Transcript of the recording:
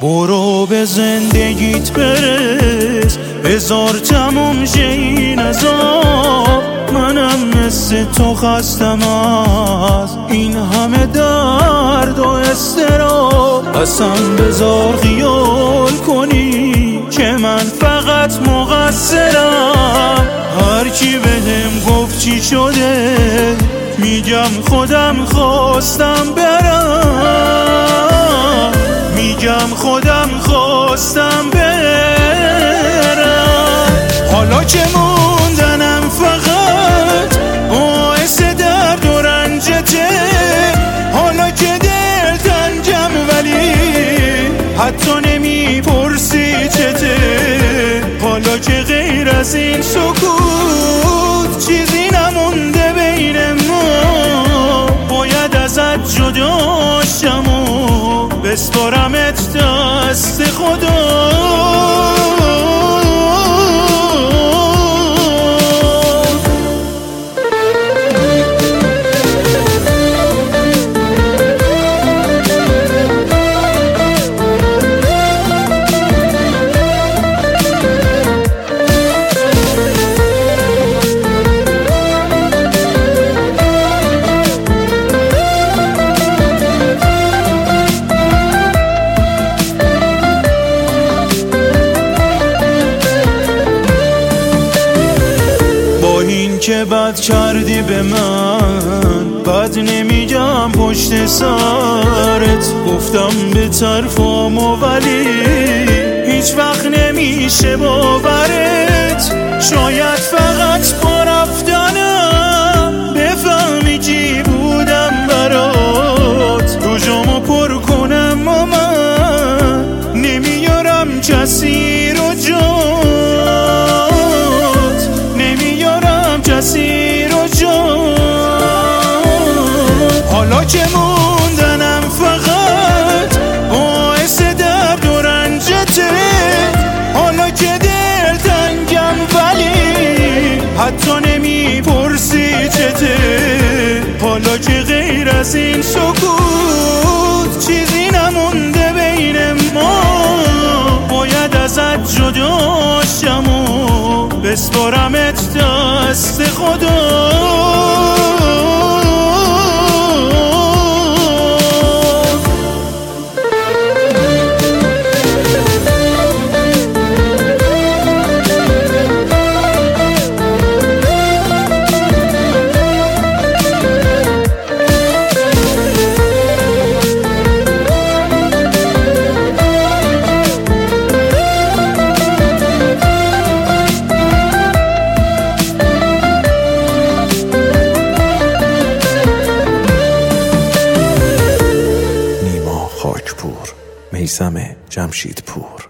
برو به زندگیت برس، بذار تموم شه این عذاب. منم مثل تو خستم از این همه درد و اضطراب. اصلا بذار خیال کنی که من فقط مقصرم. هر کی بهم گفت چی شده میگم خودم خواستم برم، میگم خودم خواستم برم. حالا که موندنم فقط باعث درد و رنجته، حالا که دلتنگم ولی حتی نمیپرسی چته. حالا که غیر از این سکوت چیزی نمونده بین ما، باید ازت جدا شم و بسپارمت دست خدا. که بد کردی به من، بد نمیگم پشت سرت. گفتم به طرفم ولی هیچ وقت نمیشه باورت. شاید فقط با رفتنم بفهمی کی بودم برات. تو جامو پر کنم و من نمیارم کسی رو جات، کسی رو جان. حالا که موندنم فقط باعث درد و رنجته، حالا که دلتنگم ولی حتی نمیپرسی چته. حالا که غیر از این سکوت چیزی نمونده بین ما، باید ازت جدا شم و بسپارمت دست خدا. میثم جمشیدپور.